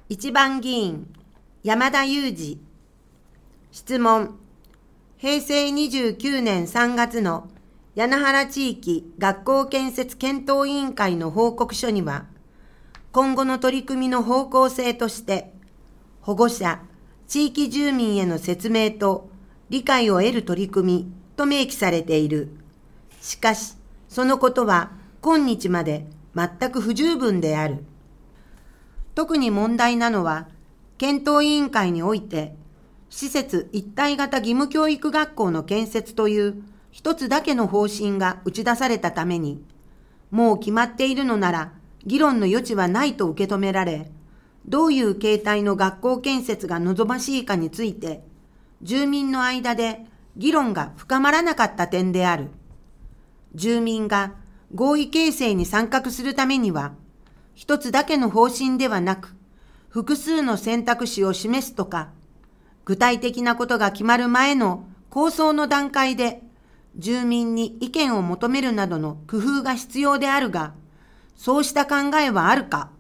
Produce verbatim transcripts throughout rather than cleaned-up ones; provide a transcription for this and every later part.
一番議員、山田裕二。質問。へいせいにじゅうきゅうねんさんがつの谷那原地域学校建設検討委員会の報告書には、今後の取り組みの方向性として、保護者、地域住民への説明と理解を得る取り組みと明記されている。しかし、そのことは今日まで全く不十分である。特に問題なのは、検討委員会において、施設一体型義務教育学校の建設という一つだけの方針が打ち出されたために、もう決まっているのなら議論の余地はないと受け止められ、どういう形態の学校建設が望ましいかについて、住民の間で議論が深まらなかった点である。住民が合意形成に参画するためには、一つだけの方針ではなく、複数の選択肢を示すとか、具体的なことが決まる前の構想の段階で、住民に意見を求めるなどの工夫が必要であるが、そうした考えはあるか。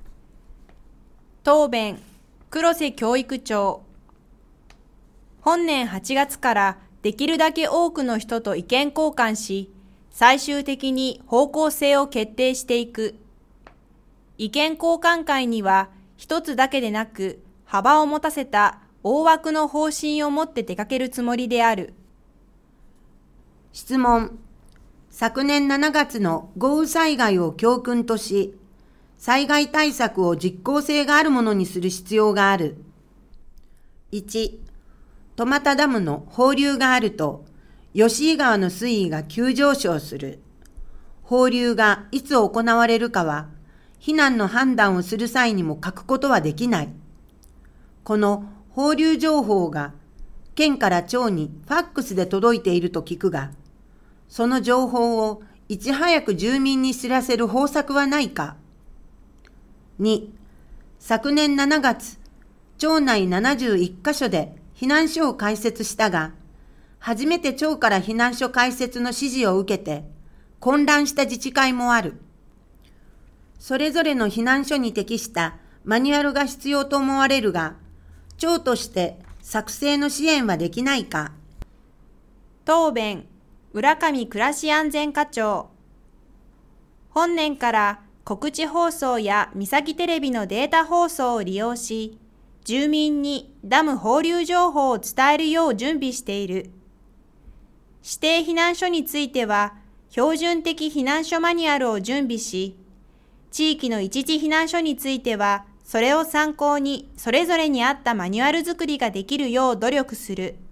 答弁、黒瀬教育長。本年はちがつからできるだけ多くの人と意見交換し、最終的に方向性を決定していく。意見交換会には一つだけでなく幅を持たせた大枠の方針を持って出かけるつもりである。 質問。昨年しちがつの豪雨災害を教訓とし、災害対策を実効性があるものにする必要がある。いち、戸俣ダムの放流があると、吉井川の水位が急上昇する。放流がいつ行われるかは、避難の判断をする際にも書くことはできない。この放流情報が県から町にファックスで届いていると聞くが、その情報をいち早く住民に知らせる方策はないか。に、昨年しちがつ、町内ななじゅういっかしょで避難所を開設したが、初めて町から避難所開設の指示を受けて混乱した自治会もある。それぞれの避難所に適したマニュアルが必要と思われるが、町として作成の支援はできないか。 答弁、浦上暮らし安全課長。本年から告知放送や三崎テレビのデータ放送を利用し、住民にダム放流情報を伝えるよう準備している。指定避難所については、標準的避難所マニュアルを準備し、地域の一時避難所については、それを参考にそれぞれに合ったマニュアル作りができるよう努力する。